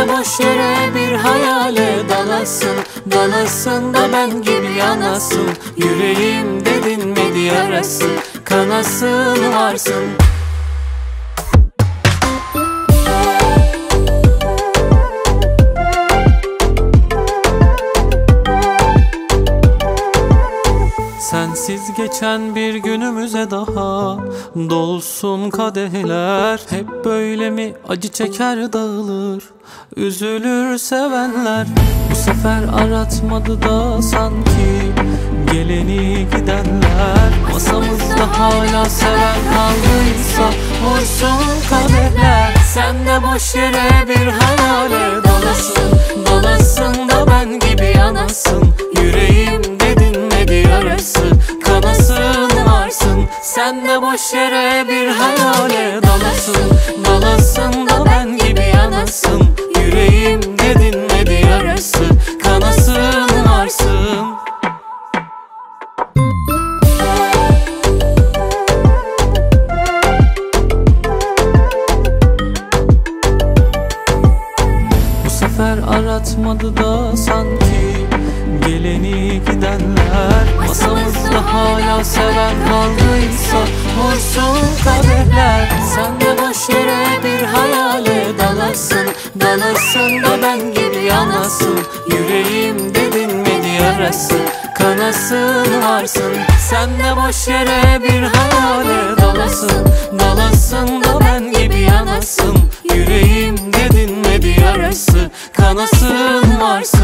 boş yere bir hayale dalasın, dalasın da ben gibi yanasın. Yüreğimde dinmedi yarası, kanasın varsın. Sensiz geçen bir günümüze daha dolsun kadehler. Hep böyle mi acı çeker dağılır, üzülür sevenler. Bu sefer aratmadı da sanki geleni gidenler. Masamızda hala seven kaldıysa vursun kadehler. Sen de boş yere bir hayale dalasın, dalasın da ben gibi yanasın. Yüreğimde dinmedi yarası, kanasın varsın. Sen de boş yere bir hayale dalasın, dalasın da ben gibi yanasın. Yüreğimde dinmedi yarası, kanasın varsın. Bu sefer aratmadı da sanki geleni gidenler. Masamızda hala seven kaldıysa vursun kadehler. Sen de boş yere bir hayale dalasın, dalasın da ben gibi yanasın. Yüreğimde dinmedi yarası, kanasın varsın. Sen de boş yere bir hayale dalasın, dalasın da ben gibi yanasın. Yüreğimde dinmedi yarası, kanasın varsın.